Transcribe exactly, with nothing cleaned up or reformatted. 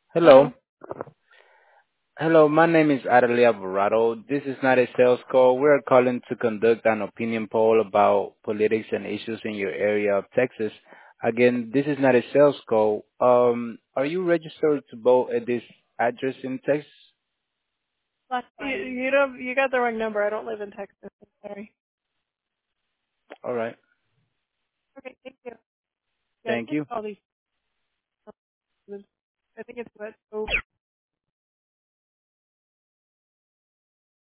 Hello. Hello. Hello, my name is Adelia Alvarado. This is not a sales call. We're calling to conduct an opinion poll about politics and issues in your area of Texas. Again, this is not a sales call. Um, are you registered to vote at this address in Texas? You, you don't. You got the wrong number. I don't live in Texas. I'm sorry. All right. Okay. Thank you. Yeah, I Thank can't you. call these. I think it's what.